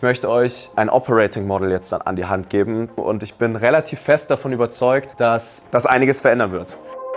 Ich möchte euch ein Operating Model jetzt dann an die Hand geben und ich bin relativ fest davon überzeugt, dass das einiges verändern wird.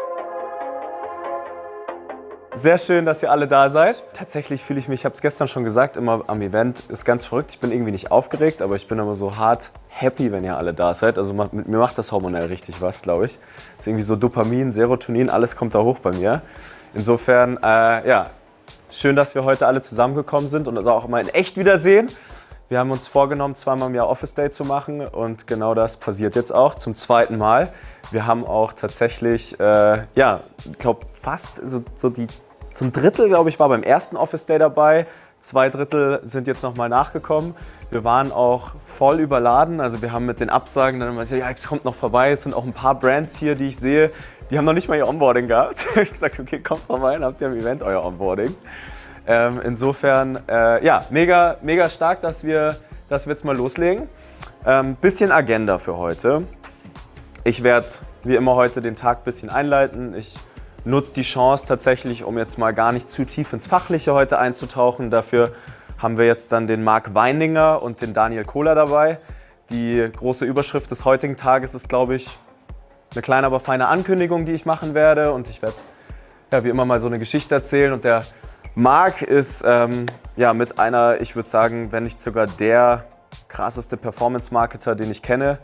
Sehr schön, dass ihr alle da seid. Tatsächlich fühle ich mich, ich habe es gestern schon gesagt, immer am Event ist ganz verrückt. Ich bin irgendwie nicht aufgeregt, aber ich bin immer so hart happy, wenn ihr alle da seid. Also mit mir macht das hormonell richtig was, glaube ich. Das ist irgendwie so Dopamin, Serotonin, alles kommt da hoch bei mir. Insofern, ja, schön, dass wir heute alle zusammengekommen sind und uns auch mal in echt wiedersehen. Wir haben uns vorgenommen, zweimal im Jahr Office Day zu machen und genau das passiert jetzt auch zum zweiten Mal. Wir haben auch tatsächlich, ja, ich glaube fast zum Drittel, glaube ich, war beim ersten Office Day dabei. 2 Drittel sind jetzt nochmal nachgekommen. Wir waren auch voll überladen, also wir haben mit den Absagen dann immer gesagt, ja, es kommt noch vorbei. Es sind auch ein paar Brands hier, die ich sehe, die haben noch nicht mal ihr Onboarding gehabt. Ich habe gesagt, okay, kommt vorbei, dann habt ihr am Event euer Onboarding. Insofern, ja, mega stark, dass wir jetzt mal loslegen. Bisschen Agenda für heute. Ich werde wie immer heute den Tag ein bisschen einleiten. Ich nutze die Chance tatsächlich, um jetzt mal gar nicht zu tief ins Fachliche heute einzutauchen. Dafür haben wir jetzt dann den Marc Weininger und den Daniel Kohler dabei. Die große Überschrift des heutigen Tages ist, glaube ich, eine kleine, aber feine Ankündigung, die ich machen werde. Und ich werde ja, wie immer mal so eine Geschichte erzählen. Und der Marc ist ja, mit einer, ich würde sagen, wenn nicht sogar der krasseste Performance-Marketer, den ich kenne.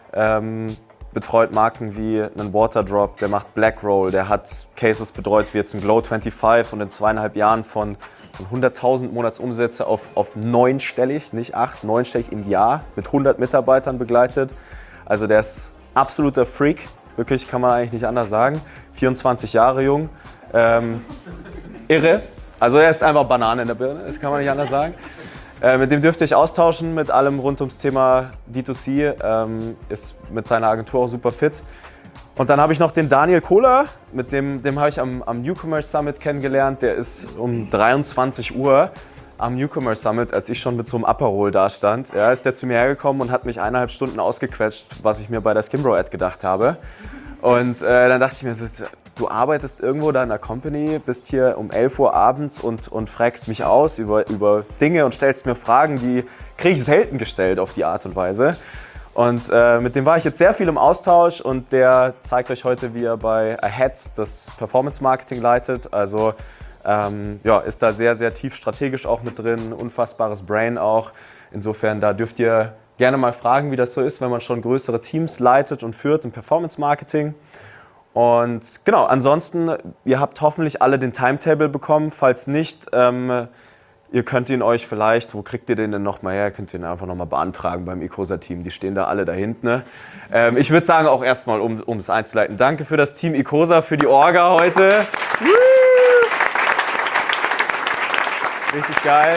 Betreut Marken wie einen Waterdrop, der macht Black Roll, der hat Cases betreut wie jetzt ein Glow 25 und in 2,5 Jahren von 100.000 Monatsumsätze auf 9-stellig, nicht 8, 9-stellig im Jahr mit 100 Mitarbeitern begleitet. Also der ist absoluter Freak, wirklich kann man eigentlich nicht anders sagen. 24 Jahre jung, irre. Also er ist einfach Banane in der Birne, das kann man nicht anders sagen. Mit dem dürfte ich austauschen, mit allem rund ums Thema D2C, ist mit seiner Agentur auch super fit. Und dann habe ich noch den Daniel Kohler, mit dem habe ich am Newcomer Summit kennengelernt. Der ist um 23 Uhr am Newcomer Summit, als ich schon mit so einem Aperol da stand, ja, ist der zu mir hergekommen und hat mich 1,5 Stunden ausgequetscht, was ich mir bei der Skimbro-Ad gedacht habe. Und dann dachte ich mir so, du arbeitest irgendwo da in der Company, bist hier um 11 Uhr abends und fragst mich aus über Dinge und stellst mir Fragen, die kriege ich selten gestellt auf die Art und Weise. Und mit dem war ich jetzt sehr viel im Austausch und der zeigt euch heute, wie er bei Ahead das Performance Marketing leitet. Also ja, ist da sehr tief strategisch auch mit drin, unfassbares Brain auch. Insofern, da dürft ihr gerne mal fragen, wie das so ist, wenn man schon größere Teams leitet und führt im Performance Marketing. Und genau, ansonsten, ihr habt hoffentlich alle den Timetable bekommen. Falls nicht, ihr könnt ihn euch vielleicht, wo kriegt ihr den denn nochmal her? Könnt ihr ihn einfach nochmal beantragen beim Icosa-Team. Die stehen da alle da hinten. Ne? Ich würde sagen, auch erstmal, um es einzuleiten, danke für das Team Icosa, für die Orga heute. Richtig geil.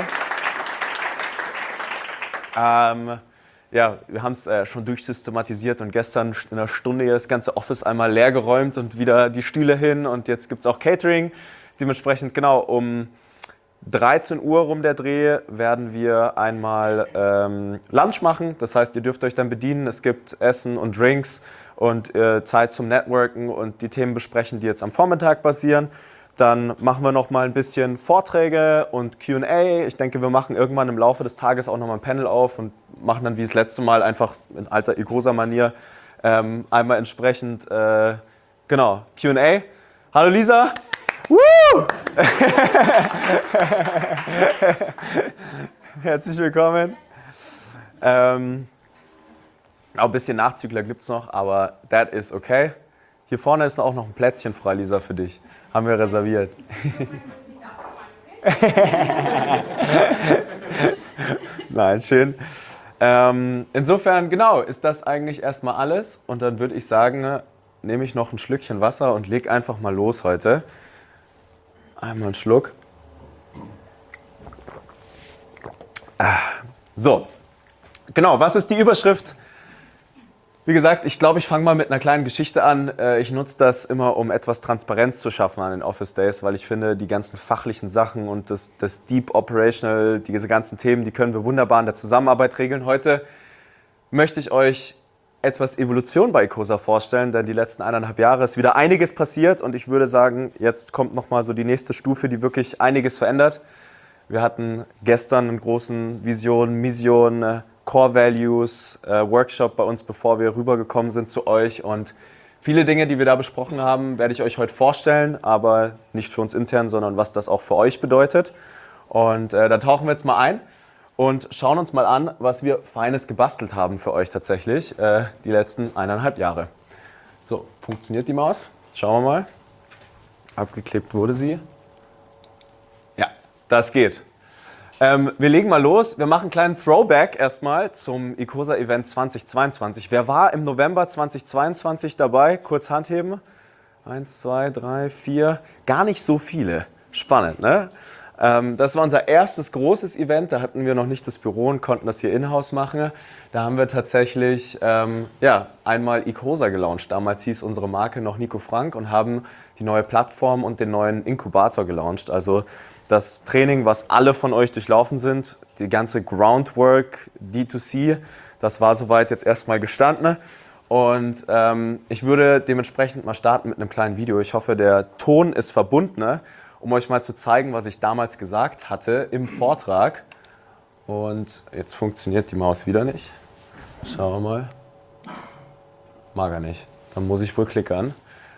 Ja, wir haben es schon durchsystematisiert und gestern in einer Stunde hier das ganze Office einmal leer geräumt und wieder die Stühle hin und jetzt gibt es auch Catering. Dementsprechend genau um 13 Uhr rum der Dreh werden wir einmal Lunch machen. Das heißt, ihr dürft euch dann bedienen. Es gibt Essen und Drinks und Zeit zum Networken und die Themen besprechen, die jetzt am Vormittag passieren. Dann machen wir noch mal ein bisschen Vorträge und Q&A. Ich denke, wir machen irgendwann im Laufe des Tages auch noch mal ein Panel auf und machen dann wie das letzte Mal einfach in alter Icosa-Manier einmal entsprechend genau Q&A. Hallo Lisa. Woo! Herzlich willkommen. Auch ein bisschen Nachzügler gibt es noch, aber that is okay. Hier vorne ist auch noch ein Plätzchen frei, Lisa, für dich. Haben wir reserviert. Nein, schön. Insofern, genau, ist das eigentlich erstmal alles. Und dann würde ich sagen, nehme ich noch ein Schlückchen Wasser und leg einfach mal los heute. Einmal einen Schluck. So, genau, was ist die Überschrift? Wie gesagt, ich glaube, ich fange mal mit einer kleinen Geschichte an. Ich nutze das immer, um etwas Transparenz zu schaffen an den Office Days, weil ich finde, die ganzen fachlichen Sachen und das Deep Operational, diese ganzen Themen, die können wir wunderbar in der Zusammenarbeit regeln. Heute möchte ich euch etwas Evolution bei Icosa vorstellen, denn die letzten 1,5 Jahre ist wieder einiges passiert und ich würde sagen, jetzt kommt nochmal so die nächste Stufe, die wirklich einiges verändert. Wir hatten gestern einen großen Vision, Mission, Core Values Workshop bei uns, bevor wir rübergekommen sind zu euch. Und viele Dinge, die wir da besprochen haben, werde ich euch heute vorstellen, aber nicht für uns intern, sondern was das auch für euch bedeutet. Und da tauchen wir jetzt mal ein und schauen uns mal an, was wir Feines gebastelt haben für euch tatsächlich die letzten 1,5 Jahre. So, funktioniert die Maus? Schauen wir mal. Abgeklebt wurde sie. Ja, das geht. Wir legen mal los. Wir machen einen kleinen Throwback erstmal zum Icosa Event 2022. Wer war im November 2022 dabei? Kurz Hand heben. 1, 2, 3, 4. Gar nicht so viele. Spannend, ne? Das war unser erstes großes Event. Da hatten wir noch nicht das Büro und konnten das hier in-house machen. Da haben wir tatsächlich einmal Icosa gelauncht. Damals hieß unsere Marke noch Nico Frank und haben die neue Plattform und den neuen Inkubator gelauncht. Also das Training, was alle von euch durchlaufen sind, die ganze Groundwork, D2C, das war soweit jetzt erstmal gestanden. Und ich würde dementsprechend mal starten mit einem kleinen Video. Ich hoffe, der Ton ist verbunden, um euch mal zu zeigen, was ich damals gesagt hatte im Vortrag. Und jetzt funktioniert die Maus wieder nicht. Schauen wir mal. Mag er nicht. Dann muss ich wohl klickern.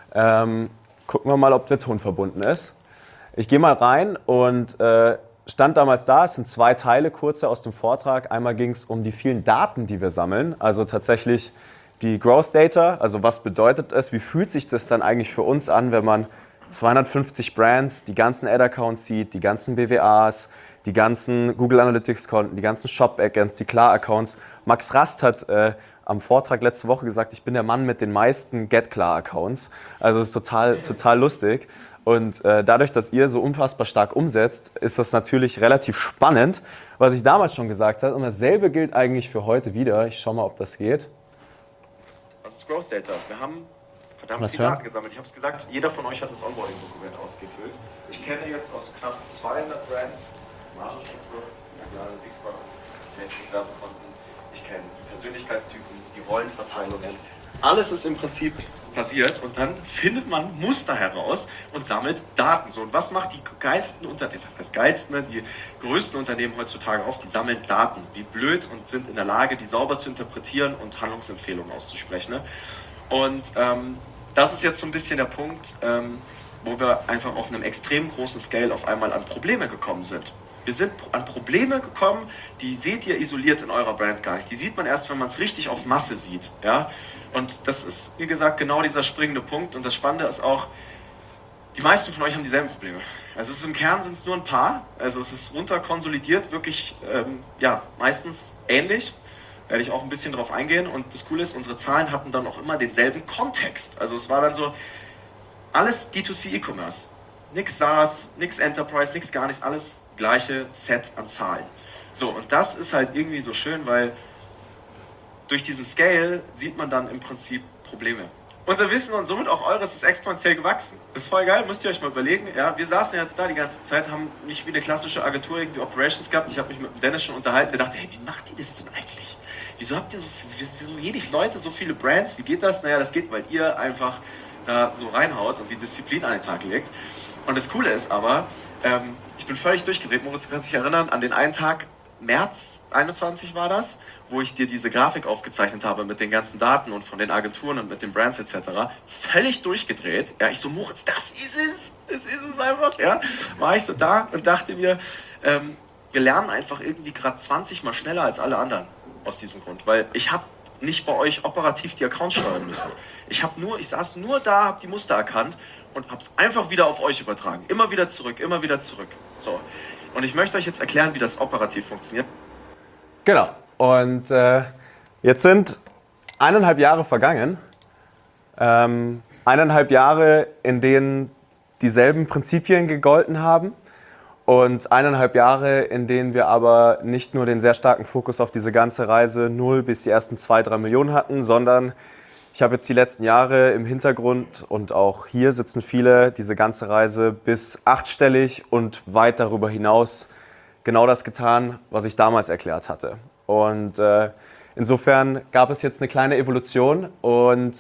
Gucken wir mal, ob der Ton verbunden ist. Ich gehe mal rein und stand damals da. Es sind 2 Teile, kurze aus dem Vortrag. Einmal ging es um die vielen Daten, die wir sammeln. Also tatsächlich die Growth Data. Also was bedeutet es? Wie fühlt sich das dann eigentlich für uns an, wenn man 250 Brands, die ganzen Ad-Accounts sieht, die ganzen BWAs, die ganzen Google Analytics-Konten, die ganzen Shop-Backends, die Klar-Accounts. Max Rast hat am Vortrag letzte Woche gesagt, ich bin der Mann mit den meisten Get-Klar-Accounts. Also das ist total lustig. Und dadurch, dass ihr so unfassbar stark umsetzt, ist das natürlich relativ spannend, was ich damals schon gesagt habe. Und dasselbe gilt eigentlich für heute wieder. Ich schaue mal, ob das geht. Was ist Growth Data? Wir haben verdammt viele Daten gesammelt. Ich habe es gesagt, jeder von euch hat das Onboarding-Dokument ausgefüllt. Ich kenne jetzt aus knapp 200 Brands Margenstruktur, Analytics-Konten, Facebook-Datenkonten. Ich kenne die Persönlichkeitstypen, die Rollenverteilungen. Alles ist im Prinzip passiert und dann findet man Muster heraus und sammelt Daten. So, und was macht die geilsten Unternehmen, was heißt geilsten, ne? Die größten Unternehmen heutzutage auf? Die sammeln Daten, wie blöd, und sind in der Lage, die sauber zu interpretieren und Handlungsempfehlungen auszusprechen. Ne? Und das ist jetzt so ein bisschen der Punkt, wo wir einfach auf einem extrem großen Scale auf einmal an Probleme gekommen sind. Wir sind an Probleme gekommen, die seht ihr isoliert in eurer Brand gar nicht. Die sieht man erst, wenn man es richtig auf Masse sieht. Ja? Und das ist, wie gesagt, genau dieser springende Punkt. Und das Spannende ist auch, die meisten von euch haben dieselben Probleme. Also im Kern sind es nur ein paar. Also es ist runterkonsolidiert, wirklich meistens ähnlich. Werde ich auch ein bisschen drauf eingehen. Und das Coole ist, unsere Zahlen hatten dann auch immer denselben Kontext. Also es war dann so, alles D2C E-Commerce. Nix SaaS, nix Enterprise, nix gar nichts, alles gleiche Set an Zahlen. So, und das ist halt irgendwie so schön, weil durch diesen Scale sieht man dann im Prinzip Probleme. Unser Wissen und somit auch eures ist exponentiell gewachsen. Ist voll geil, müsst ihr euch mal überlegen. Ja, wir saßen jetzt da die ganze Zeit, haben nicht wie eine klassische Agentur irgendwie Operations gehabt. Ich habe mich mit dem Dennis schon unterhalten, der dachte, hey, wie macht ihr das denn eigentlich? Wieso habt ihr so wenig Leute, so viele Brands? Wie geht das? Naja, das geht, weil ihr einfach da so reinhaut und die Disziplin an den Tag legt. Und das Coole ist aber, ich bin völlig durchgedreht. Moritz, du kannst dich erinnern, an den einen Tag, März 21 war das, wo ich dir diese Grafik aufgezeichnet habe mit den ganzen Daten und von den Agenturen und mit den Brands etc. Völlig durchgedreht. Ja, ich so, Moritz, das ist es einfach. Ja, war ich so da und dachte mir, wir lernen einfach irgendwie gerade 20 Mal schneller als alle anderen aus diesem Grund, weil ich habe nicht bei euch operativ die Accounts steuern müssen. Ich saß nur da, habe die Muster erkannt und habe es einfach wieder auf euch übertragen. Immer wieder zurück, immer wieder zurück. So. Und ich möchte euch jetzt erklären, wie das operativ funktioniert. Genau. Und jetzt sind 1,5 Jahre vergangen. 1,5 Jahre, in denen dieselben Prinzipien gegolten haben. Und 1,5 Jahre, in denen wir aber nicht nur den sehr starken Fokus auf diese ganze Reise 0 bis die ersten 2-3 Millionen hatten, sondern ich habe jetzt die letzten Jahre im Hintergrund und auch hier sitzen viele, diese ganze Reise bis 8-stellig und weit darüber hinaus genau das getan, was ich damals erklärt hatte. Und insofern gab es jetzt eine kleine Evolution und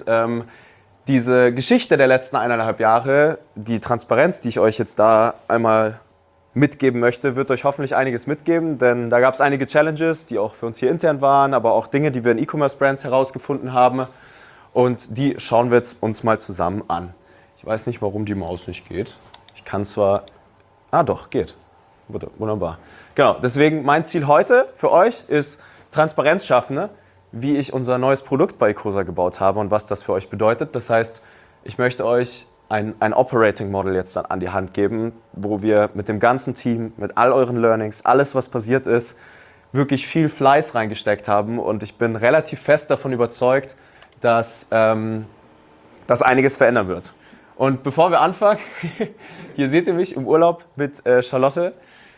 diese Geschichte der letzten 1,5 Jahre, die Transparenz, die ich euch jetzt da einmal mitgeben möchte, wird euch hoffentlich einiges mitgeben, denn da gab es einige Challenges, die auch für uns hier intern waren, aber auch Dinge, die wir in E-Commerce-Brands herausgefunden haben und die schauen wir jetzt uns mal zusammen an. Ich weiß nicht, warum die Maus nicht geht. Ich kann zwar... doch, geht. Wunderbar. Genau, deswegen mein Ziel heute für euch ist Transparenz schaffen, wie ich unser neues Produkt bei Ecosa gebaut habe und was das für euch bedeutet. Das heißt, ich möchte euch ein Operating Model jetzt an die Hand geben, wo wir mit dem ganzen Team, mit all euren Learnings, alles was passiert ist, wirklich viel Fleiß reingesteckt haben und ich bin relativ fest davon überzeugt, dass das einiges verändern wird. Und bevor wir anfangen, hier seht ihr mich im Urlaub mit Charlotte.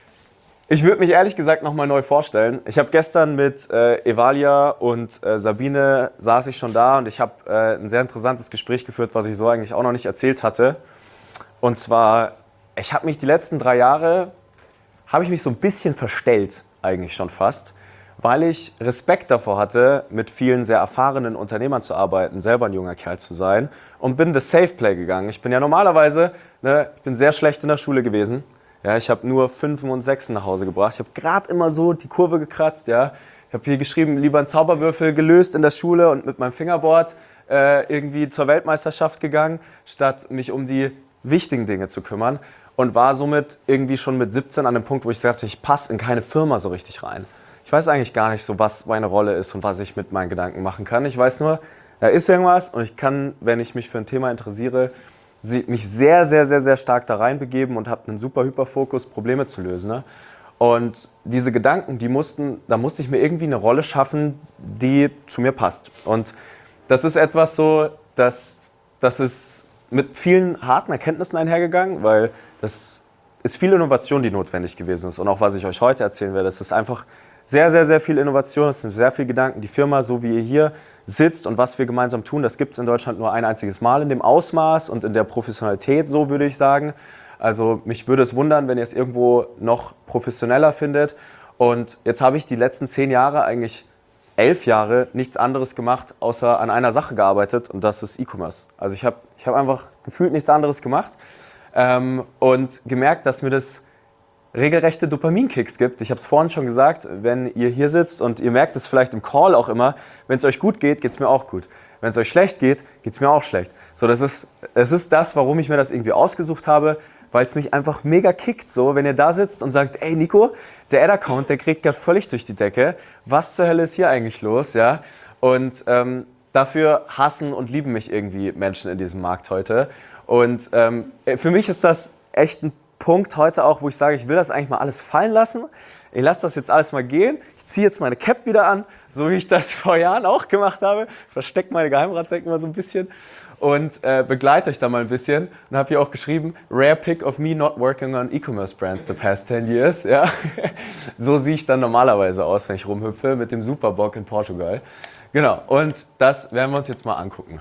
Ich würde mich ehrlich gesagt nochmal neu vorstellen. Ich habe gestern mit Evalia und Sabine saß ich schon da und ich habe ein sehr interessantes Gespräch geführt, was ich so eigentlich auch noch nicht erzählt hatte. Und zwar, ich habe mich die letzten 3 Jahre, habe ich mich so ein bisschen verstellt, eigentlich schon fast, weil ich Respekt davor hatte, mit vielen sehr erfahrenen Unternehmern zu arbeiten, selber ein junger Kerl zu sein und bin the safe play gegangen. Ich bin ja normalerweise, ich bin sehr schlecht in der Schule gewesen. Ja, ich habe nur 5 und 6 nach Hause gebracht. Ich habe gerade immer so die Kurve gekratzt. Ja. Ich habe hier geschrieben, lieber einen Zauberwürfel gelöst in der Schule und mit meinem Fingerboard irgendwie zur Weltmeisterschaft gegangen, statt mich um die wichtigen Dinge zu kümmern. Und war somit irgendwie schon mit 17 an dem Punkt, wo ich sagte, ich passe in keine Firma so richtig rein. Ich weiß eigentlich gar nicht so, was meine Rolle ist und was ich mit meinen Gedanken machen kann. Ich weiß nur, da ist irgendwas und ich kann, wenn ich mich für ein Thema interessiere, mich sehr, sehr, sehr, sehr stark da reinbegeben und habe einen super Hyperfokus, Probleme zu lösen. Ne? Und diese Gedanken, da musste ich mir irgendwie eine Rolle schaffen, die zu mir passt. Und das ist etwas so, das ist mit vielen harten Erkenntnissen einhergegangen, weil das ist viel Innovation, die notwendig gewesen ist. Und auch was ich euch heute erzählen werde, es ist einfach sehr, sehr, sehr viel Innovation, es sind sehr viele Gedanken. Die Firma, so wie ihr hier sitzt und was wir gemeinsam tun, das gibt es in Deutschland nur ein einziges Mal in dem Ausmaß und in der Professionalität, so würde ich sagen. Also mich würde es wundern, wenn ihr es irgendwo noch professioneller findet. Und jetzt habe ich die letzten 10 Jahre, eigentlich 11 Jahre, nichts anderes gemacht, außer an einer Sache gearbeitet und das ist E-Commerce. Also ich hab einfach gefühlt nichts anderes gemacht und gemerkt, dass mir das regelrechte Dopaminkicks gibt. Ich habe es vorhin schon gesagt, wenn ihr hier sitzt und ihr merkt es vielleicht im Call auch immer, wenn es euch gut geht, geht es mir auch gut. Wenn es euch schlecht geht, geht es mir auch schlecht. So, es ist das, warum ich mir das irgendwie ausgesucht habe, weil es mich einfach mega kickt, so, wenn ihr da sitzt und sagt, ey Nico, der Ad-Account, der kriegt gerade völlig durch die Decke. Was zur Hölle ist hier eigentlich los? Ja? Und dafür hassen und lieben mich irgendwie Menschen in diesem Markt heute. Und für mich ist das echt ein Punkt heute auch, wo ich sage, ich will das eigentlich mal alles fallen lassen. Ich lasse das jetzt alles mal gehen. Ich ziehe jetzt meine Cap wieder an, so wie ich das vor Jahren auch gemacht habe. Verstecke meine Geheimratsecken mal so ein bisschen und begleite euch da mal ein bisschen. Und habe hier auch geschrieben, rare pick of me not working on e-commerce brands the past 10 years. Ja? So sehe ich dann normalerweise aus, wenn ich rumhüpfe mit dem Superbock in Portugal. Genau, und das werden wir uns jetzt mal angucken.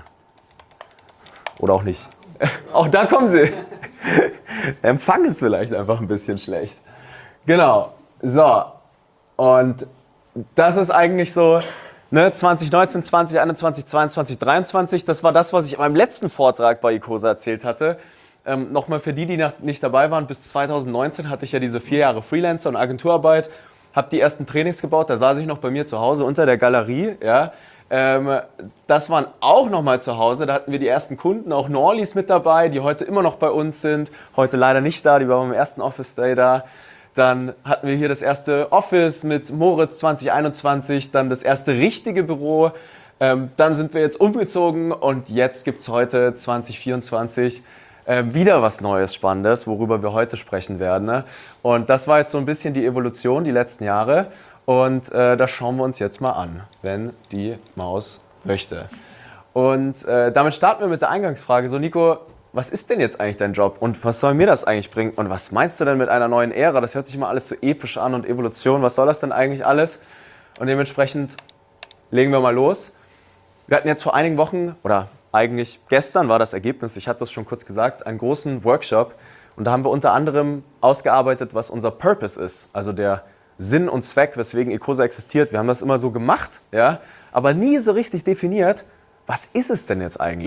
Oder auch nicht. Auch da kommen sie. Der Empfang ist vielleicht einfach ein bisschen schlecht. Genau, so. Und das ist eigentlich so, 2019, 2021, 2022, 2023, das war das, was ich in meinem letzten Vortrag bei Ecosa erzählt hatte. Nochmal für die nicht dabei waren, bis 2019 hatte ich ja diese 4 Jahre Freelancer und Agenturarbeit, habe die ersten Trainings gebaut, da saß ich noch bei mir zu Hause unter der Galerie, ja. Das waren auch nochmal zu Hause, da hatten wir die ersten Kunden, auch Norlis mit dabei, die heute immer noch bei uns sind, heute leider nicht da, die waren beim ersten Office Day da. Dann hatten wir hier das erste Office mit Moritz 2021, dann das erste richtige Büro, dann sind wir jetzt umgezogen und jetzt gibt es heute 2024 wieder was Neues, Spannendes, worüber wir heute sprechen werden. Ne? Und das war jetzt so ein bisschen die Evolution, die letzten Jahre. Und das schauen wir uns jetzt mal an, wenn die Maus möchte. Und damit starten wir mit der Eingangsfrage. So, Nico, was ist denn jetzt eigentlich dein Job und was soll mir das eigentlich bringen? Und was meinst du denn mit einer neuen Ära? Das hört sich mal alles so episch an und Evolution. Was soll das denn eigentlich alles? Und dementsprechend legen wir mal los. Wir hatten jetzt vor einigen Wochen, oder eigentlich gestern war das Ergebnis, ich hatte das schon kurz gesagt, einen großen Workshop. Und da haben wir unter anderem ausgearbeitet, was unser Purpose ist, also der Sinn und Zweck, weswegen Ecosa existiert. Wir haben das immer so gemacht, ja, aber nie so richtig definiert, was ist es denn jetzt eigentlich?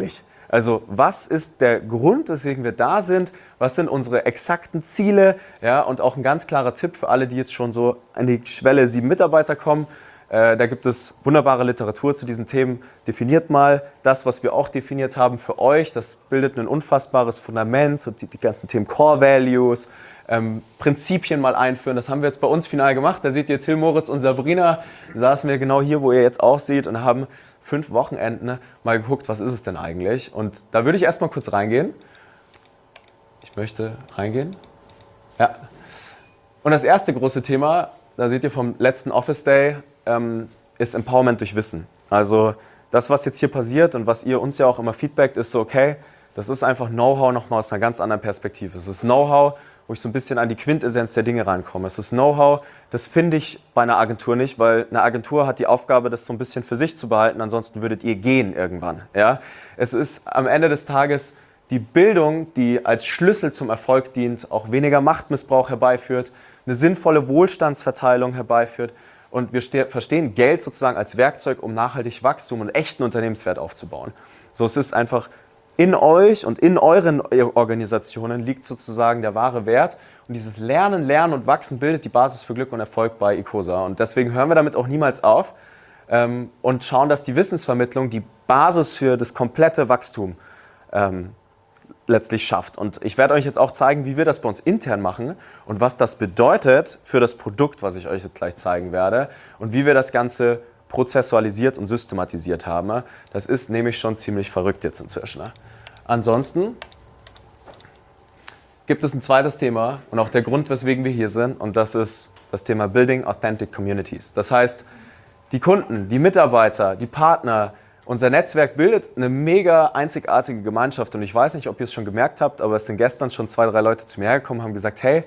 Also was ist der Grund, weswegen wir da sind? Was sind unsere exakten Ziele? Ja, und auch ein ganz klarer Tipp für alle, die jetzt schon so an die Schwelle 7 Mitarbeiter kommen. Da gibt es wunderbare Literatur zu diesen Themen. Definiert mal das, was wir auch definiert haben für euch. Das bildet ein unfassbares Fundament, so die ganzen Themen Core Values, Prinzipien mal einführen. Das haben wir jetzt bei uns final gemacht. Da seht ihr Till, Moritz und Sabrina. Da saßen wir genau hier, wo ihr jetzt auch seht, und haben 5 Wochenenden mal geguckt, was ist es denn eigentlich. Und da würde ich erstmal kurz reingehen. Ich möchte reingehen. Ja. Und das erste große Thema, da seht ihr vom letzten Office Day, ist Empowerment durch Wissen. Also das, was jetzt hier passiert und was ihr uns ja auch immer feedbackt, ist so, okay, das ist einfach Know-how nochmal aus einer ganz anderen Perspektive. Es ist Know-how, wo ich so ein bisschen an die Quintessenz der Dinge reinkomme. Es ist Know-how, das finde ich bei einer Agentur nicht, weil eine Agentur hat die Aufgabe, das so ein bisschen für sich zu behalten, ansonsten würdet ihr gehen irgendwann. Ja? Es ist am Ende des Tages die Bildung, die als Schlüssel zum Erfolg dient, auch weniger Machtmissbrauch herbeiführt, eine sinnvolle Wohlstandsverteilung herbeiführt. Und wir verstehen Geld sozusagen als Werkzeug, um nachhaltig Wachstum und echten Unternehmenswert aufzubauen. So, es ist einfach in euch und in euren Organisationen liegt sozusagen der wahre Wert. Und dieses Lernen, Lernen und Wachsen bildet die Basis für Glück und Erfolg bei Ecosa. Und deswegen hören wir damit auch niemals auf und schauen, dass die Wissensvermittlung die Basis für das komplette Wachstum letztlich schafft. Und ich werde euch jetzt auch zeigen, wie wir das bei uns intern machen und was das bedeutet für das Produkt, was ich euch jetzt gleich zeigen werde, und wie wir das Ganze prozessualisiert und systematisiert haben. Das ist nämlich schon ziemlich verrückt jetzt inzwischen. Ansonsten gibt es ein zweites Thema und auch der Grund, weswegen wir hier sind, und das ist das Thema Building Authentic Communities. Das heißt, die Kunden, die Mitarbeiter, die Partner, unser Netzwerk bildet eine mega einzigartige Gemeinschaft, und ich weiß nicht, ob ihr es schon gemerkt habt, aber es sind gestern schon 2, 3 Leute zu mir hergekommen und haben gesagt, hey,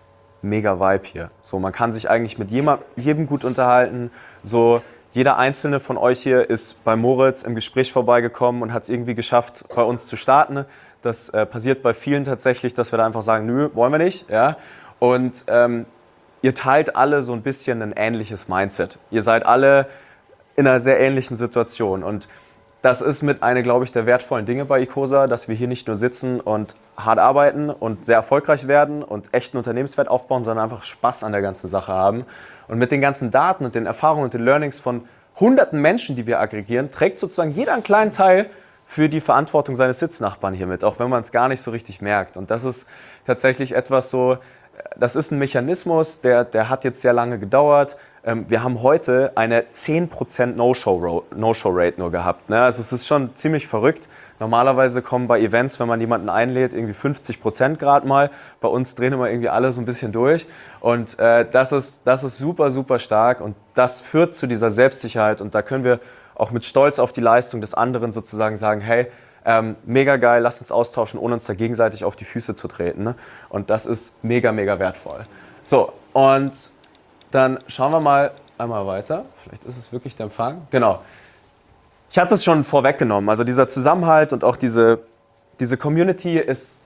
mega Vibe hier. So, man kann sich eigentlich mit jedem gut unterhalten. So, jeder einzelne von euch hier ist bei Moritz im Gespräch vorbeigekommen und hat es irgendwie geschafft, bei uns zu starten. Das passiert bei vielen tatsächlich, dass wir da einfach sagen, nö, wollen wir nicht. Ja? Und ihr teilt alle so ein bisschen ein ähnliches Mindset. Ihr seid alle in einer sehr ähnlichen Situation. Und das ist mit einer, glaube ich, der wertvollen Dinge bei Ecosa, dass wir hier nicht nur sitzen und hart arbeiten und sehr erfolgreich werden und echten Unternehmenswert aufbauen, sondern einfach Spaß an der ganzen Sache haben. Und mit den ganzen Daten und den Erfahrungen und den Learnings von hunderten Menschen, die wir aggregieren, trägt sozusagen jeder einen kleinen Teil für die Verantwortung seines Sitznachbarn hier mit, auch wenn man es gar nicht so richtig merkt. Und das ist tatsächlich etwas so, das ist ein Mechanismus, der hat jetzt sehr lange gedauert. Wir haben heute eine 10% No-Show-Rate nur gehabt. Ne? Also es ist schon ziemlich verrückt. Normalerweise kommen bei Events, wenn man jemanden einlädt, irgendwie 50% gerade mal. Bei uns drehen immer irgendwie alle so ein bisschen durch. Und das ist super, super stark. Und das führt zu dieser Selbstsicherheit. Und da können wir auch mit Stolz auf die Leistung des anderen sozusagen sagen, hey, mega geil, lasst uns austauschen, ohne uns da gegenseitig auf die Füße zu treten. Ne? Und das ist mega, mega wertvoll. So, und dann schauen wir mal einmal weiter. Vielleicht ist es wirklich der Empfang. Genau. Ich hatte es schon vorweggenommen. Also dieser Zusammenhalt und auch diese Community ist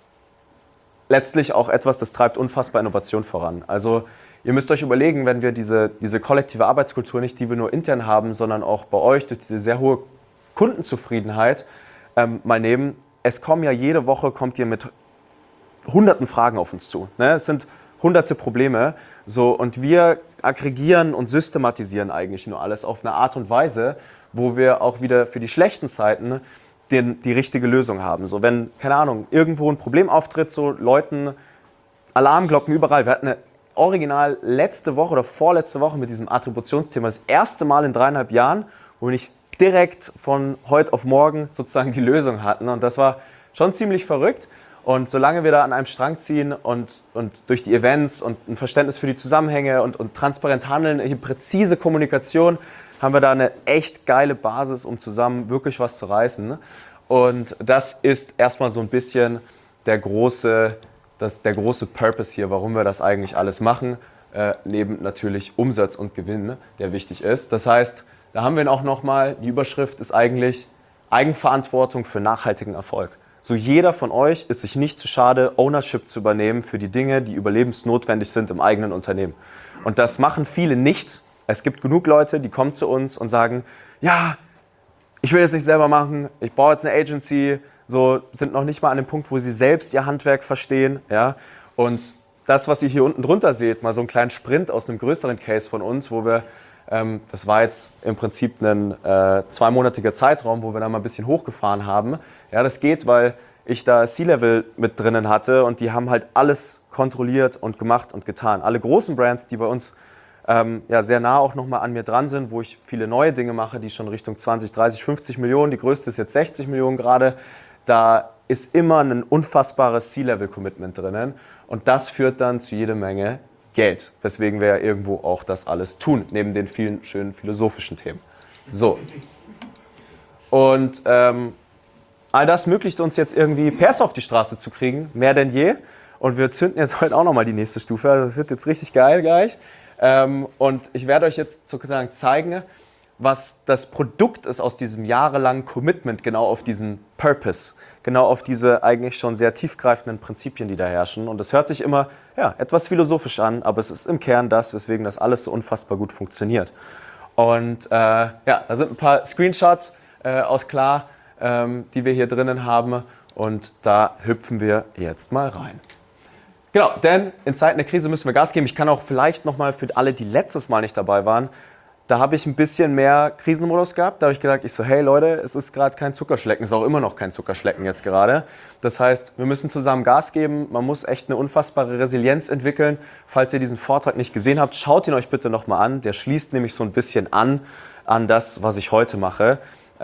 letztlich auch etwas, das treibt unfassbar Innovation voran. Also ihr müsst euch überlegen, wenn wir diese kollektive Arbeitskultur nicht, die wir nur intern haben, sondern auch bei euch durch diese sehr hohe Kundenzufriedenheit mal nehmen. Es kommen ja jede Woche, kommt ihr mit hunderten Fragen auf uns zu. Ne? Es sind hunderte Probleme. So, und wir aggregieren und systematisieren eigentlich nur alles auf eine Art und Weise, wo wir auch wieder für die schlechten Zeiten die richtige Lösung haben. So, wenn, keine Ahnung, irgendwo ein Problem auftritt, so Leuten, Alarmglocken überall. Wir hatten eine original letzte Woche oder vorletzte Woche mit diesem Attributionsthema das erste Mal in 3,5 Jahren, wo wir nicht direkt von heute auf morgen sozusagen die Lösung hatten. Und das war schon ziemlich verrückt. Und solange wir da an einem Strang ziehen und durch die Events und ein Verständnis für die Zusammenhänge und transparent handeln, hier präzise Kommunikation, haben wir da eine echt geile Basis, um zusammen wirklich was zu reißen. Und das ist erstmal so ein bisschen der große Purpose hier, warum wir das eigentlich alles machen, neben natürlich Umsatz und Gewinn, der wichtig ist. Das heißt, da haben wir auch nochmal, die Überschrift ist eigentlich Eigenverantwortung für nachhaltigen Erfolg. So jeder von euch ist sich nicht zu schade, Ownership zu übernehmen für die Dinge, die überlebensnotwendig sind im eigenen Unternehmen. Und das machen viele nicht. Es gibt genug Leute, die kommen zu uns und sagen, ja, ich will das nicht selber machen, ich baue jetzt eine Agency, so sind noch nicht mal an dem Punkt, wo sie selbst ihr Handwerk verstehen. Ja? Und das, was ihr hier unten drunter seht, mal so einen kleinen Sprint aus einem größeren Case von uns, wo wir, das war jetzt im Prinzip ein 2-monatiger Zeitraum, wo wir da mal ein bisschen hochgefahren haben. Ja, das geht, weil ich da C-Level mit drinnen hatte und die haben halt alles kontrolliert und gemacht und getan. Alle großen Brands, die bei uns ja, sehr nah auch nochmal an mir dran sind, wo ich viele neue Dinge mache, die schon Richtung 20, 30, 50 Millionen, die größte ist jetzt 60 Millionen gerade, da ist immer ein unfassbares C-Level-Commitment drinnen und das führt dann zu jede Menge Geld, weswegen wir ja irgendwo auch das alles tun, neben den vielen schönen philosophischen Themen. So. Und all das ermöglicht uns jetzt irgendwie PS auf die Straße zu kriegen, mehr denn je. Und wir zünden jetzt heute auch nochmal die nächste Stufe. Also das wird jetzt richtig geil gleich. Und ich werde euch jetzt sozusagen zeigen, was das Produkt ist aus diesem jahrelangen Commitment genau auf diesen Purpose, genau auf diese eigentlich schon sehr tiefgreifenden Prinzipien, die da herrschen. Und das hört sich immer ja, etwas philosophisch an, aber es ist im Kern das, weswegen das alles so unfassbar gut funktioniert. Und ja, da sind ein paar Screenshots aus Klar, die wir hier drinnen haben. Und da hüpfen wir jetzt mal rein. Genau, denn in Zeiten der Krise müssen wir Gas geben. Ich kann auch vielleicht nochmal für alle, die letztes Mal nicht dabei waren, da habe ich ein bisschen mehr Krisenmodus gehabt. Da habe ich gesagt, hey Leute, es ist gerade kein Zuckerschlecken, es ist auch immer noch kein Zuckerschlecken jetzt gerade. Das heißt, wir müssen zusammen Gas geben, man muss echt eine unfassbare Resilienz entwickeln. Falls ihr diesen Vortrag nicht gesehen habt, schaut ihn euch bitte nochmal an. Der schließt nämlich so ein bisschen an das, was ich heute mache.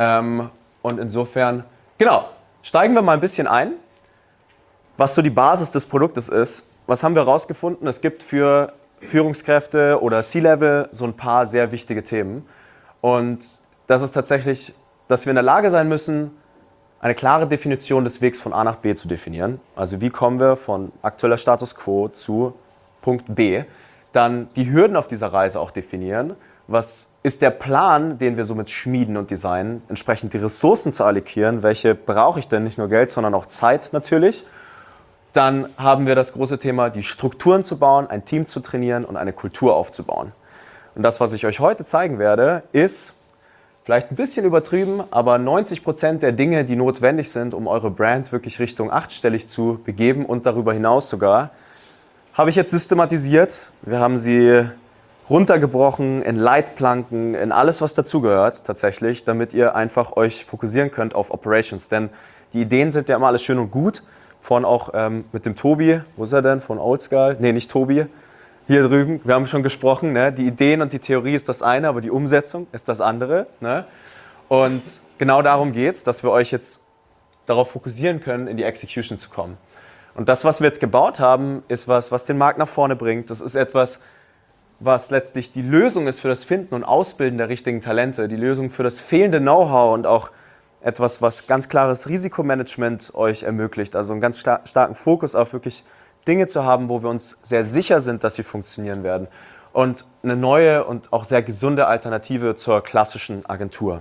Und insofern, genau, steigen wir mal ein bisschen ein, was so die Basis des Produktes ist. Was haben wir herausgefunden? Es gibt für Führungskräfte oder C-Level so ein paar sehr wichtige Themen. Und das ist tatsächlich, dass wir in der Lage sein müssen, eine klare Definition des Wegs von A nach B zu definieren. Also wie kommen wir von aktueller Status Quo zu Punkt B. Dann die Hürden auf dieser Reise auch definieren. Was ist der Plan, den wir somit schmieden und designen? Entsprechend die Ressourcen zu allokieren. Welche brauche ich denn? Nicht nur Geld, sondern auch Zeit natürlich. Dann haben wir das große Thema, die Strukturen zu bauen, ein Team zu trainieren und eine Kultur aufzubauen. Und das, was ich euch heute zeigen werde, ist vielleicht ein bisschen übertrieben, aber 90% der Dinge, die notwendig sind, um eure Brand wirklich Richtung 8-stellig zu begeben und darüber hinaus sogar, habe ich jetzt systematisiert. Wir haben sie runtergebrochen in Leitplanken, in alles, was dazugehört tatsächlich, damit ihr einfach euch fokussieren könnt auf Operations. Denn die Ideen sind ja immer alles schön und gut. Vorhin auch mit dem Tobi, wo ist er denn? Von Oldschool? Nee, nicht Tobi, hier drüben. Wir haben schon gesprochen, ne? Die Ideen und die Theorie ist das eine, aber die Umsetzung ist das andere. Ne? Und genau darum geht es, dass wir euch jetzt darauf fokussieren können, in die Execution zu kommen. Und das, was wir jetzt gebaut haben, ist was den Markt nach vorne bringt. Das ist etwas, was letztlich die Lösung ist für das Finden und Ausbilden der richtigen Talente, die Lösung für das fehlende Know-how und auch etwas, was ganz klares Risikomanagement euch ermöglicht, also einen ganz starken Fokus auf wirklich Dinge zu haben, wo wir uns sehr sicher sind, dass sie funktionieren werden und eine neue und auch sehr gesunde Alternative zur klassischen Agentur.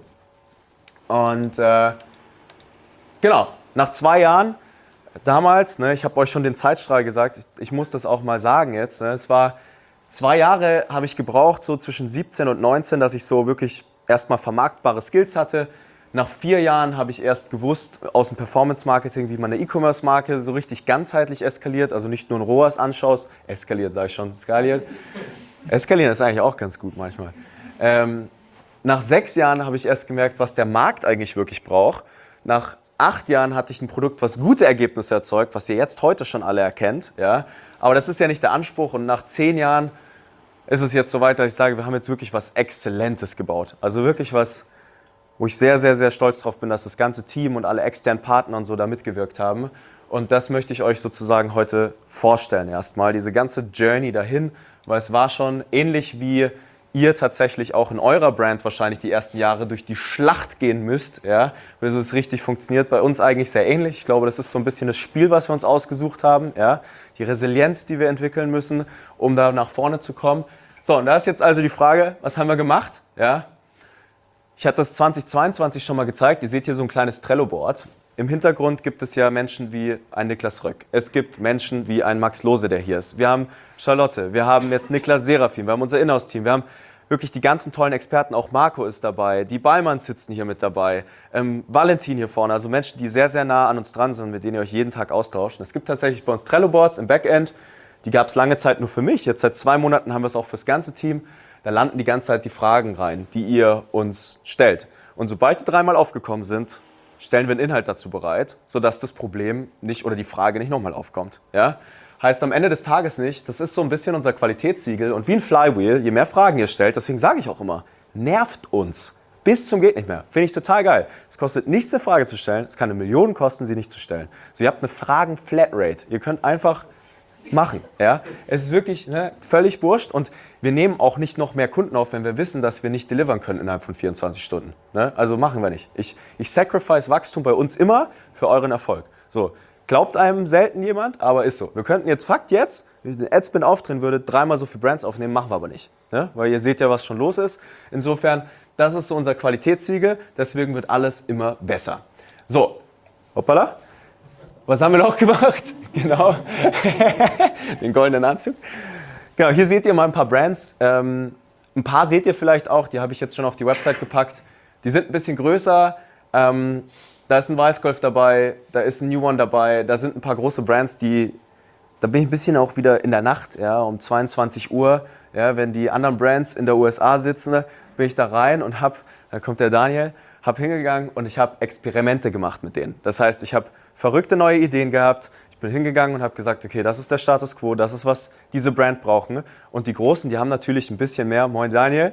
Und genau, nach 2 Jahren, damals, ne, ich habe euch schon den Zeitstrahl gesagt, ich muss das auch mal sagen jetzt, ne, es war 2 Jahre habe ich gebraucht, so zwischen 17 und 19, dass ich so wirklich erstmal vermarktbare Skills hatte. Nach 4 Jahren habe ich erst gewusst, aus dem Performance-Marketing, wie man eine E-Commerce-Marke so richtig ganzheitlich eskaliert, also nicht nur ein ROAS anschaust, eskaliert sage ich schon, skaliert. Eskalieren ist eigentlich auch ganz gut manchmal. Nach 6 Jahren habe ich erst gemerkt, was der Markt eigentlich wirklich braucht. Nach 8 Jahren hatte ich ein Produkt, was gute Ergebnisse erzeugt, was ihr jetzt heute schon alle erkennt. Ja? Aber das ist ja nicht der Anspruch und nach 10 Jahren ist es jetzt so weit, dass ich sage, wir haben jetzt wirklich was Exzellentes gebaut. Also wirklich was, wo ich sehr, sehr, sehr stolz drauf bin, dass das ganze Team und alle externen Partner und so da mitgewirkt haben. Und das möchte ich euch sozusagen heute vorstellen erstmal, diese ganze Journey dahin, weil es war schon ähnlich wie ihr tatsächlich auch in eurer Brand wahrscheinlich die ersten Jahre durch die Schlacht gehen müsst, ja, bis es richtig funktioniert. Bei uns eigentlich sehr ähnlich. Ich glaube, das ist so ein bisschen das Spiel, was wir uns ausgesucht haben, ja, die Resilienz, die wir entwickeln müssen, um da nach vorne zu kommen. So, und da ist jetzt also die Frage, was haben wir gemacht? Ja, ich hatte das 2022 schon mal gezeigt. Ihr seht hier so ein kleines Trello-Board. Im Hintergrund gibt es ja Menschen wie ein Niklas Röck. Es gibt Menschen wie ein Max Lose, der hier ist. Wir haben Charlotte, wir haben jetzt Niklas Serafin, wir haben unser Inhouse-Team, wir haben wirklich die ganzen tollen Experten, auch Marco ist dabei, die Ballmanns sitzen hier mit dabei, Valentin hier vorne, also Menschen, die sehr, sehr nah an uns dran sind, mit denen ihr euch jeden Tag austauscht. Es gibt tatsächlich bei uns Trello-Boards im Backend, die gab es lange Zeit nur für mich, jetzt seit 2 Monaten haben wir es auch fürs ganze Team. Da landen die ganze Zeit die Fragen rein, die ihr uns stellt. Und sobald die 3-mal aufgekommen sind, stellen wir einen Inhalt dazu bereit, sodass das Problem nicht oder die Frage nicht nochmal aufkommt. Ja? Heißt am Ende des Tages nicht, das ist so ein bisschen unser Qualitätssiegel und wie ein Flywheel, je mehr Fragen ihr stellt, deswegen sage ich auch immer, nervt uns bis zum geht nicht mehr. Finde ich total geil. Es kostet nichts, eine Frage zu stellen, es kann 1 Million kosten, sie nicht zu stellen. So, ihr habt eine Fragen-Flatrate, ihr könnt einfach machen. Ja? Es ist wirklich völlig wurscht und wir nehmen auch nicht noch mehr Kunden auf, wenn wir wissen, dass wir nicht delivern können innerhalb von 24 Stunden. Ne? Also machen wir nicht. Ich sacrifice Wachstum bei uns immer für euren Erfolg. So, glaubt einem selten jemand, aber ist so. Wir könnten jetzt, Fakt jetzt, wenn ich den Adspin aufdrehen würde, 3-mal so viele Brands aufnehmen, machen wir aber nicht. Ne? Weil ihr seht ja, was schon los ist. Insofern, das ist so unser Qualitätssiegel, deswegen wird alles immer besser. So, hoppala. Was haben wir noch gemacht? Genau, den goldenen Anzug. Genau, hier seht ihr mal ein paar Brands. Ein paar seht ihr vielleicht auch, die habe ich jetzt schon auf die Website gepackt. Die sind ein bisschen größer. Da ist ein Weißgolf dabei, da ist ein New One dabei. Da sind ein paar große Brands, da bin ich ein bisschen auch wieder in der Nacht, ja, um 22 Uhr. Ja, wenn die anderen Brands in der USA sitzen, bin ich da rein und da kommt der Daniel, habe hingegangen und ich habe Experimente gemacht mit denen. Das heißt, ich habe verrückte neue Ideen gehabt. Ich bin hingegangen und habe gesagt, okay, das ist der Status Quo, das ist, was diese Brand braucht. Ne? Und die Großen, die haben natürlich ein bisschen mehr, moin Daniel,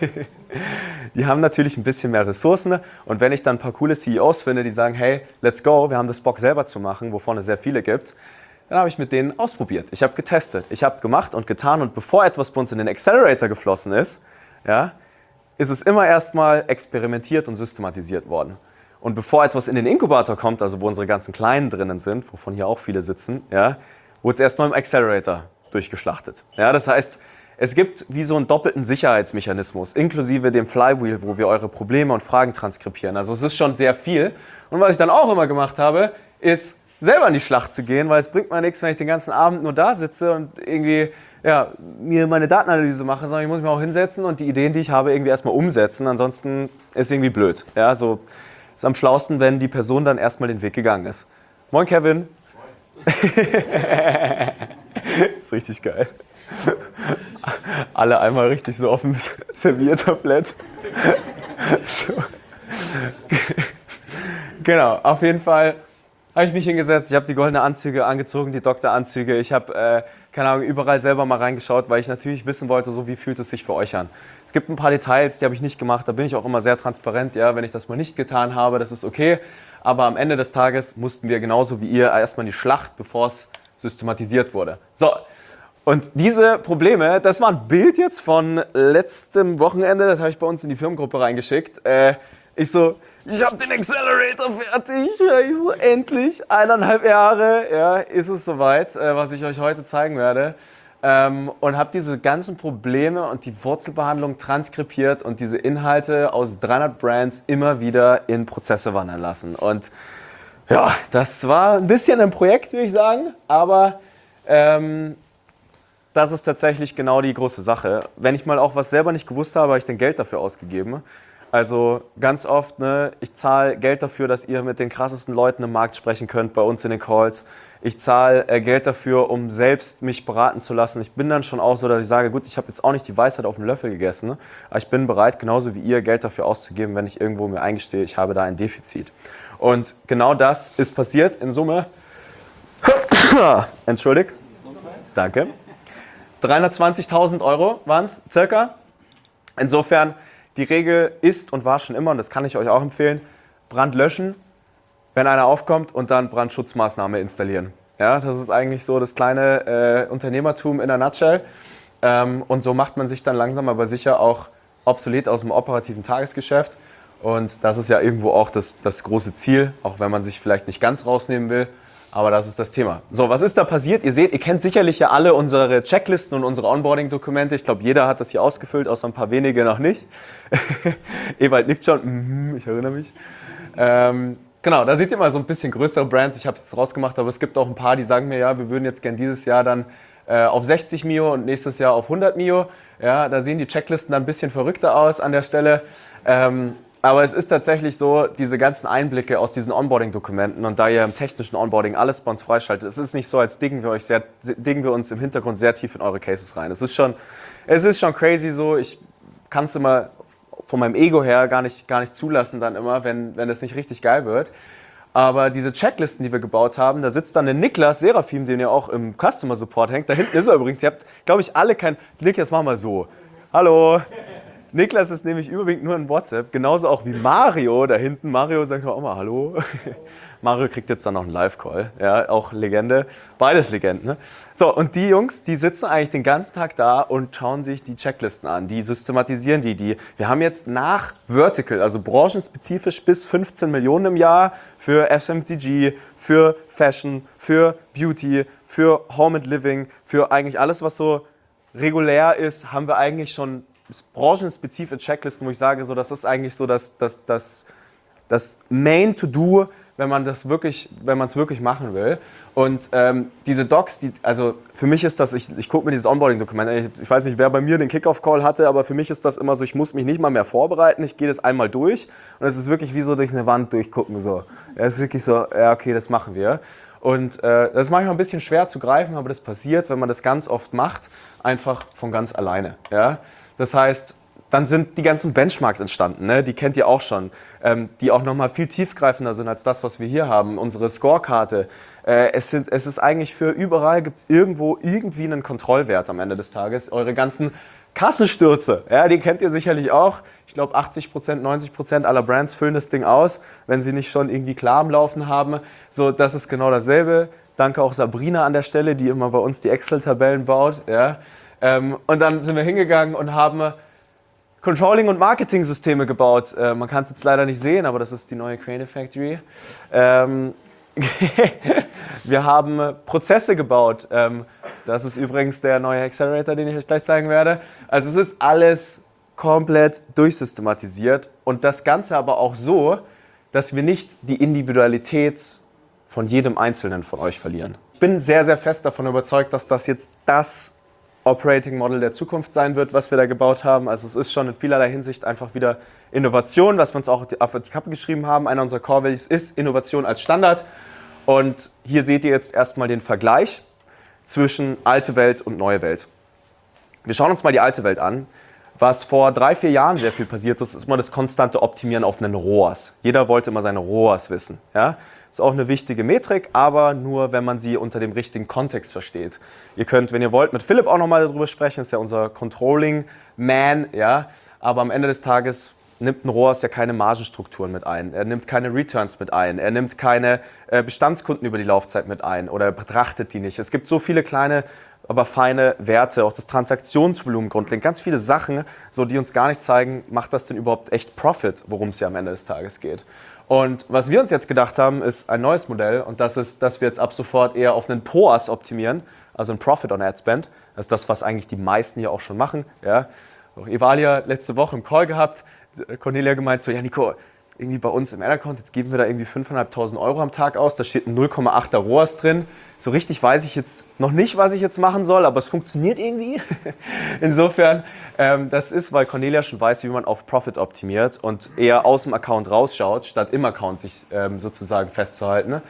die haben natürlich ein bisschen mehr Ressourcen. Und wenn ich dann ein paar coole CEOs finde, die sagen, hey, let's go, wir haben das Bock selber zu machen, wovon es sehr viele gibt, dann habe ich mit denen ausprobiert. Ich habe getestet, ich habe gemacht und getan. Und bevor etwas bei uns in den Accelerator geflossen ist, ja, ist es immer erstmal experimentiert und systematisiert worden. Und bevor etwas in den Inkubator kommt, also wo unsere ganzen Kleinen drinnen sind, wovon hier auch viele sitzen, ja, wurde es erstmal im Accelerator durchgeschlachtet. Ja, das heißt, es gibt wie so einen doppelten Sicherheitsmechanismus, inklusive dem Flywheel, wo wir eure Probleme und Fragen transkribieren. Also es ist schon sehr viel. Und was ich dann auch immer gemacht habe, ist selber in die Schlacht zu gehen, weil es bringt mir nichts, wenn ich den ganzen Abend nur da sitze und irgendwie mir meine Datenanalyse mache, sondern ich muss mich auch hinsetzen und die Ideen, die ich habe, irgendwie erstmal umsetzen. Ansonsten ist es irgendwie blöd. Ja, so ist am schlausten, wenn die Person dann erstmal den Weg gegangen ist. Moin Kevin. Moin. Ist richtig geil. Alle einmal richtig so offen serviert, komplett. So. Genau, auf jeden Fall habe ich mich hingesetzt, ich habe die goldenen Anzüge angezogen, die Doktoranzüge. Ich habe, keine Ahnung, überall selber mal reingeschaut, weil ich natürlich wissen wollte, so wie fühlt es sich für euch an. Es gibt ein paar Details, die habe ich nicht gemacht, da bin ich auch immer sehr transparent. Ja, wenn ich das mal nicht getan habe, das ist okay. Aber am Ende des Tages mussten wir genauso wie ihr erstmal in die Schlacht, bevor es systematisiert wurde. So, und diese Probleme, das war ein Bild jetzt von letztem Wochenende, das habe ich bei uns in die Firmengruppe reingeschickt. Ich habe den Accelerator fertig. Ich so, endlich, 1,5 Jahre, ja, ist es soweit, was ich euch heute zeigen werde. Und habe diese ganzen Probleme und die Wurzelbehandlung transkribiert und diese Inhalte aus 300 Brands immer wieder in Prozesse wandern lassen. Und ja, das war ein bisschen ein Projekt, würde ich sagen, aber das ist tatsächlich genau die große Sache. Wenn ich mal auch was selber nicht gewusst habe, habe ich dann Geld dafür ausgegeben. Also ganz oft, ne, ich zahle Geld dafür, dass ihr mit den krassesten Leuten im Markt sprechen könnt bei uns in den Calls. Ich zahle Geld dafür, um selbst mich beraten zu lassen. Ich bin dann schon auch so, dass ich sage, gut, ich habe jetzt auch nicht die Weisheit auf dem Löffel gegessen, ne, aber ich bin bereit, genauso wie ihr, Geld dafür auszugeben, wenn ich irgendwo mir eingestehe, ich habe da ein Defizit. Und genau das ist passiert in Summe. Entschuldigt. Danke. 320.000 Euro waren es circa. Insofern, die Regel ist und war schon immer, und das kann ich euch auch empfehlen, Brand löschen, wenn einer aufkommt, und dann Brandschutzmaßnahme installieren. Ja, das ist eigentlich so das kleine Unternehmertum in a nutshell. Und so macht man sich dann langsam aber sicher auch obsolet aus dem operativen Tagesgeschäft. Und das ist ja irgendwo auch das große Ziel, auch wenn man sich vielleicht nicht ganz rausnehmen will. Aber das ist das Thema. So, was ist da passiert? Ihr seht, ihr kennt sicherlich ja alle unsere Checklisten und unsere Onboarding-Dokumente. Ich glaube, jeder hat das hier ausgefüllt, außer ein paar wenige noch nicht. Ewald nickt schon, ich erinnere mich. Genau, da seht ihr mal so ein bisschen größere Brands. Ich habe es jetzt rausgemacht, aber es gibt auch ein paar, die sagen mir, ja, wir würden jetzt gern dieses Jahr dann auf 60 Mio und nächstes Jahr auf 100 Mio. Ja, da sehen die Checklisten dann ein bisschen verrückter aus an der Stelle. Aber es ist tatsächlich so, diese ganzen Einblicke aus diesen Onboarding-Dokumenten und da ihr im technischen Onboarding alles bei uns freischaltet, es ist nicht so, als dingen wir uns im Hintergrund sehr tief in eure Cases rein. Es ist schon crazy so, ich kann es immer von meinem Ego her gar nicht zulassen dann immer, wenn es nicht richtig geil wird. Aber diese Checklisten, die wir gebaut haben, da sitzt dann der Niklas Serafim, den ihr auch im Customer Support hängt. Da hinten ist er übrigens. Ihr habt, glaube ich, alle kein... Niklas, mach mal so. Hallo. Niklas ist nämlich überwiegend nur in WhatsApp. Genauso auch wie Mario da hinten. Mario sagt auch mal Hallo. Mario kriegt jetzt dann noch einen Live-Call. Ja, auch Legende. Beides Legenden. Ne? So, und die Jungs, die sitzen eigentlich den ganzen Tag da und schauen sich die Checklisten an. Die systematisieren die. Wir haben jetzt nach Vertical, also branchenspezifisch bis 15 Millionen im Jahr für FMCG, für Fashion, für Beauty, für Home and Living, für eigentlich alles, was so regulär ist, haben wir eigentlich schon branchenspezifische Checklisten, wo ich sage, so, das ist eigentlich so das Main To-Do, wenn man es wirklich machen will. Und diese Docs, also für mich ist das, ich gucke mir dieses Onboarding-Dokument, ich weiß nicht, wer bei mir den Kickoff-Call hatte, aber für mich ist das immer so, ich muss mich nicht mal mehr vorbereiten, ich gehe das einmal durch und es ist wirklich wie so durch eine Wand durchgucken. So. Es ist wirklich so, ja okay, das machen wir. Und das ist manchmal ein bisschen schwer zu greifen, aber das passiert, wenn man das ganz oft macht, einfach von ganz alleine. Ja? Das heißt, dann sind die ganzen Benchmarks entstanden, ne? Die kennt ihr auch schon, die auch nochmal viel tiefgreifender sind als das, was wir hier haben. Unsere Scorekarte, es ist eigentlich für überall, gibt es irgendwo irgendwie einen Kontrollwert am Ende des Tages. Eure ganzen Kassenstürze, ja, die kennt ihr sicherlich auch. Ich glaube 80%, 90% aller Brands füllen das Ding aus, wenn sie nicht schon irgendwie klar am Laufen haben. So, das ist genau dasselbe. Danke auch Sabrina an der Stelle, die immer bei uns die Excel-Tabellen baut. Ja. Und dann sind wir hingegangen und haben Controlling- und Marketing-Systeme gebaut. Man kann es jetzt leider nicht sehen, aber das ist die neue Creative Factory. Wir haben Prozesse gebaut. Das ist übrigens der neue Accelerator, den ich euch gleich zeigen werde. Also es ist alles komplett durchsystematisiert und das Ganze aber auch so, dass wir nicht die Individualität von jedem Einzelnen von euch verlieren. Ich bin sehr, sehr fest davon überzeugt, dass das jetzt das Operating Model der Zukunft sein wird, was wir da gebaut haben. Also es ist schon in vielerlei Hinsicht einfach wieder Innovation, was wir uns auch auf die Kappe geschrieben haben. Einer unserer Core Values ist Innovation als Standard. Und hier seht ihr jetzt erstmal den Vergleich zwischen alte Welt und neue Welt. Wir schauen uns mal die alte Welt an. Was vor 3-4 Jahren sehr viel passiert ist, ist immer das konstante Optimieren auf einen ROAS. Jeder wollte immer seine ROAS wissen. Ja? Ist auch eine wichtige Metrik, aber nur, wenn man sie unter dem richtigen Kontext versteht. Ihr könnt, wenn ihr wollt, mit Philipp auch nochmal darüber sprechen, ist ja unser Controlling-Man, ja? Aber am Ende des Tages nimmt ein ROAS ja keine Margenstrukturen mit ein, er nimmt keine Returns mit ein, er nimmt keine Bestandskunden über die Laufzeit mit ein oder betrachtet die nicht. Es gibt so viele kleine, aber feine Werte, auch das Transaktionsvolumen grundlegend, ganz viele Sachen, so, die uns gar nicht zeigen, macht das denn überhaupt echt Profit, worum es ja am Ende des Tages geht. Und was wir uns jetzt gedacht haben, ist ein neues Modell und das ist, dass wir jetzt ab sofort eher auf einen POAS optimieren, also ein Profit on Ad Spend. Das ist das, was eigentlich die meisten hier auch schon machen. Ja. Auch Evalia letzte Woche im Call gehabt, Cornelia gemeint so, ja Nico, irgendwie bei uns im Ad-Account, jetzt geben wir da irgendwie 5.500 € am Tag aus, da steht ein 0,8er ROAS drin. So richtig weiß ich jetzt noch nicht, was ich jetzt machen soll, aber es funktioniert irgendwie. Insofern, das ist, weil Cornelia schon weiß, wie man auf Profit optimiert und eher aus dem Account rausschaut, statt im Account sich sozusagen festzuhalten.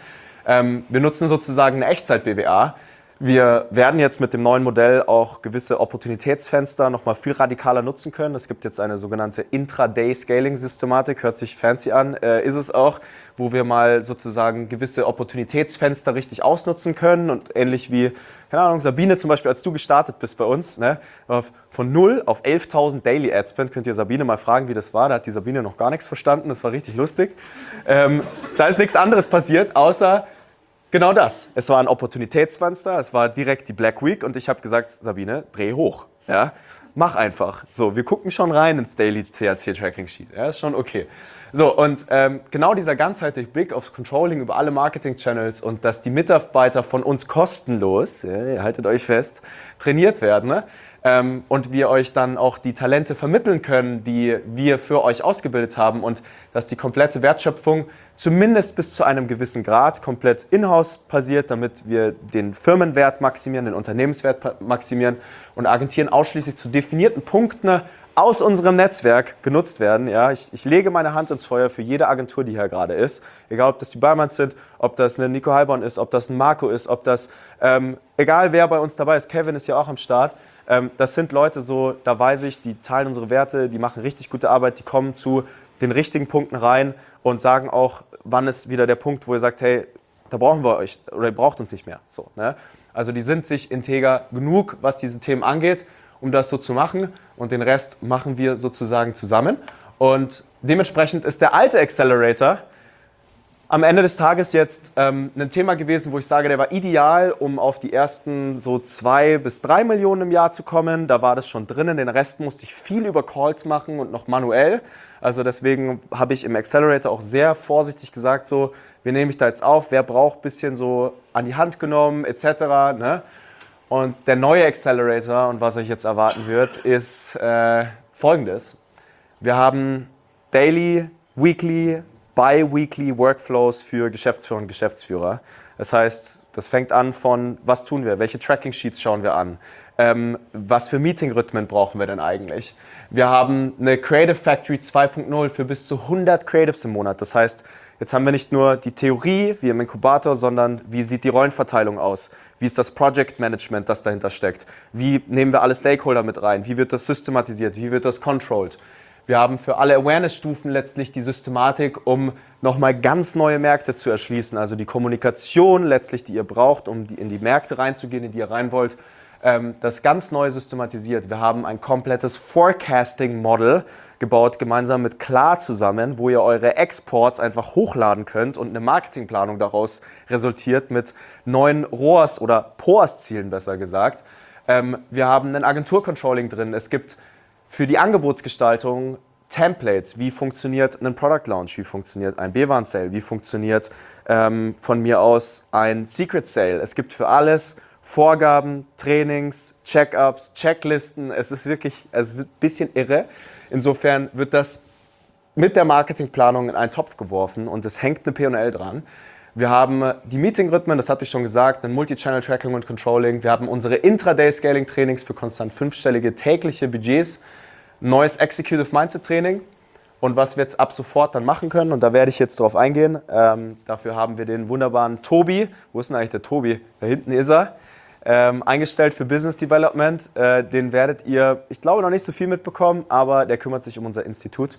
Wir nutzen sozusagen eine Echtzeit-BWA. Wir werden jetzt mit dem neuen Modell auch gewisse Opportunitätsfenster nochmal viel radikaler nutzen können. Es gibt jetzt eine sogenannte Intraday-Scaling-Systematik, hört sich fancy an, ist es auch, wo wir mal sozusagen gewisse Opportunitätsfenster richtig ausnutzen können und ähnlich wie, keine Ahnung, Sabine zum Beispiel, als du gestartet bist bei uns, ne, von 0 auf 11.000 Daily Adspend, könnt ihr Sabine mal fragen, wie das war, da hat die Sabine noch gar nichts verstanden, das war richtig lustig. Da ist nichts anderes passiert, außer genau das. Es war ein Opportunitätsfenster, es war direkt die Black Week und ich habe gesagt, Sabine, dreh hoch. Ja? Mach einfach. So, wir gucken schon rein ins Daily THC Tracking Sheet. Ja, ist schon okay. So, und genau dieser ganzheitliche Blick aufs Controlling über alle Marketing-Channels und dass die Mitarbeiter von uns kostenlos, ja, ihr haltet euch fest, trainiert werden, ne? und wir euch dann auch die Talente vermitteln können, die wir für euch ausgebildet haben und dass die komplette Wertschöpfung zumindest bis zu einem gewissen Grad komplett in-house passiert, damit wir den Firmenwert maximieren, den Unternehmenswert maximieren und Agenturen ausschließlich zu definierten Punkten aus unserem Netzwerk genutzt werden. Ja, ich lege meine Hand ins Feuer für jede Agentur, die hier gerade ist. Egal, ob das die Beimanns sind, ob das eine Nico Heilborn ist, ob das ein Marco ist, ob das, egal wer bei uns dabei ist, Kevin ist ja auch am Start. Das sind Leute so, da weiß ich, die teilen unsere Werte, die machen richtig gute Arbeit, die kommen zu den richtigen Punkten rein und sagen auch, wann ist wieder der Punkt, wo ihr sagt, hey, da brauchen wir euch oder ihr braucht uns nicht mehr. So, ne? Also die sind sich integer genug, was diese Themen angeht, um das so zu machen und den Rest machen wir sozusagen zusammen. Und dementsprechend ist der alte Accelerator am Ende des Tages jetzt ein Thema gewesen, wo ich sage, der war ideal, um auf die ersten so 2 bis 3 Millionen im Jahr zu kommen. Da war das schon drinnen, den Rest musste ich viel über Calls machen und noch manuell. Also deswegen habe ich im Accelerator auch sehr vorsichtig gesagt, so, wir nehmen mich da jetzt auf, wer braucht ein bisschen so an die Hand genommen etc. Ne? Und der neue Accelerator und was euch jetzt erwarten wird, ist folgendes. Wir haben Daily, Weekly, Bi-Weekly Workflows für Geschäftsführer und Geschäftsführer. Das heißt, das fängt an von, was tun wir, welche Tracking-Sheets schauen wir an, was für Meeting-Rhythmen brauchen wir denn eigentlich. Wir haben eine Creative Factory 2.0 für bis zu 100 Creatives im Monat. Das heißt, jetzt haben wir nicht nur die Theorie wie im Inkubator, sondern wie sieht die Rollenverteilung aus? Wie ist das Project Management, das dahinter steckt? Wie nehmen wir alle Stakeholder mit rein? Wie wird das systematisiert? Wie wird das controlled? Wir haben für alle Awareness-Stufen letztlich die Systematik, um nochmal ganz neue Märkte zu erschließen. Also die Kommunikation letztlich, die ihr braucht, um in die Märkte reinzugehen, in die ihr rein wollt. Das ganz neu systematisiert. Wir haben ein komplettes Forecasting-Model gebaut, gemeinsam mit Klar zusammen, wo ihr eure Exports einfach hochladen könnt und eine Marketingplanung daraus resultiert mit neuen ROAS oder POAS-Zielen, besser gesagt. Wir haben ein Agentur-Controlling drin. Es gibt für die Angebotsgestaltung Templates. Wie funktioniert ein Product Launch? Wie funktioniert ein B-Warn-Sale? Wie funktioniert von mir aus ein Secret Sale? Es gibt für alles Vorgaben, Trainings, Check-ups, Checklisten. Es ist wirklich, es wird ein bisschen irre. Insofern wird das mit der Marketingplanung in einen Topf geworfen und es hängt eine P&L dran. Wir haben die Meeting-Rhythmen, das hatte ich schon gesagt, ein Multi-Channel-Tracking und Controlling. Wir haben unsere Intraday-Scaling-Trainings für konstant 5-stellige tägliche Budgets, neues Executive Mindset-Training und was wir jetzt ab sofort dann machen können, und da werde ich jetzt drauf eingehen. Dafür haben wir den wunderbaren Tobi, wo ist denn eigentlich der Tobi? Da hinten ist er. Eingestellt für Business Development. Den werdet ihr, ich glaube, noch nicht so viel mitbekommen, aber der kümmert sich um unser Institut.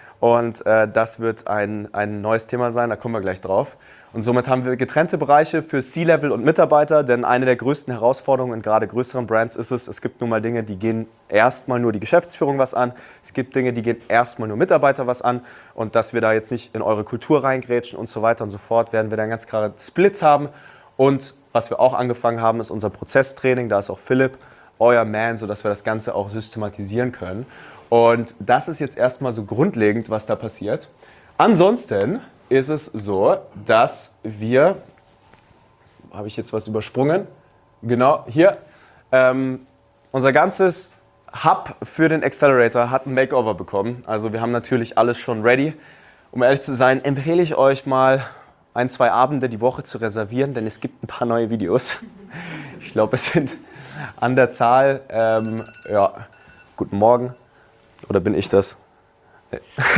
Und das wird ein neues Thema sein, da kommen wir gleich drauf. Und somit haben wir getrennte Bereiche für C-Level und Mitarbeiter, denn eine der größten Herausforderungen in gerade größeren Brands ist es gibt nun mal Dinge, die gehen erstmal nur die Geschäftsführung was an. Es gibt Dinge, die gehen erstmal nur Mitarbeiter was an. Und dass wir da jetzt nicht in eure Kultur reingrätschen und so weiter und so fort, werden wir dann ganz klar Splits haben. Und was wir auch angefangen haben, ist unser Prozesstraining. Da ist auch Philipp, euer Man, sodass wir das Ganze auch systematisieren können. Und das ist jetzt erstmal so grundlegend, was da passiert. Ansonsten ist es so, dass wir, habe ich jetzt was übersprungen? Genau, hier, unser ganzes Hub für den Accelerator hat ein Makeover bekommen. Also wir haben natürlich alles schon ready. Um ehrlich zu sein, empfehle ich euch mal 1, 2 Abende die Woche zu reservieren, denn es gibt ein paar neue Videos. Ich glaube, es sind an der Zahl, ja, guten Morgen, oder bin ich das? Nee.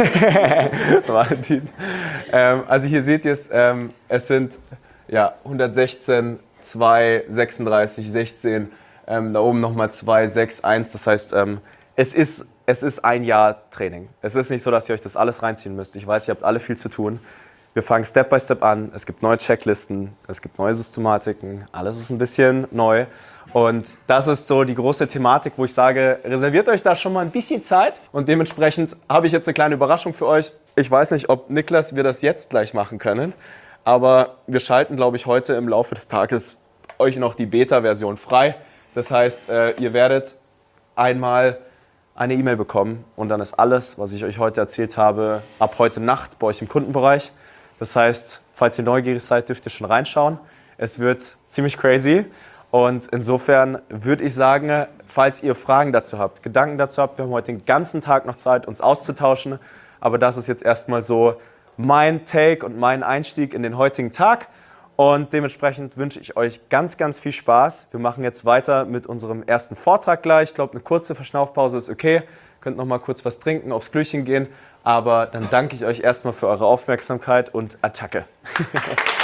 Martin. Also hier seht ihr es, es sind ja, 116, 2, 36, 16, da oben nochmal 2, 6, 1, das heißt, es ist ein Jahr Training. Es ist nicht so, dass ihr euch das alles reinziehen müsst. Ich weiß, ihr habt alle viel zu tun. Wir fangen Step by Step an, es gibt neue Checklisten, es gibt neue Systematiken, alles ist ein bisschen neu. Und das ist so die große Thematik, wo ich sage, reserviert euch da schon mal ein bisschen Zeit. Und dementsprechend habe ich jetzt eine kleine Überraschung für euch. Ich weiß nicht, ob Niklas wir das jetzt gleich machen können, aber wir schalten, glaube ich, heute im Laufe des Tages euch noch die Beta-Version frei. Das heißt, ihr werdet einmal eine E-Mail bekommen und dann ist alles, was ich euch heute erzählt habe, ab heute Nacht bei euch im Kundenbereich. Das heißt, falls ihr neugierig seid, dürft ihr schon reinschauen. Es wird ziemlich crazy Und insofern würde ich sagen, falls ihr Fragen dazu habt, Gedanken dazu habt, wir haben heute den ganzen Tag noch Zeit, uns auszutauschen. Aber das ist jetzt erstmal so mein Take und mein Einstieg in den heutigen Tag. Und dementsprechend wünsche ich euch ganz, ganz viel Spaß. Wir machen jetzt weiter mit unserem ersten Vortrag gleich. Ich glaube, eine kurze Verschnaufpause ist okay. Könnt noch mal kurz was trinken, aufs Klöchen gehen. Aber dann danke ich euch erstmal für eure Aufmerksamkeit und Attacke.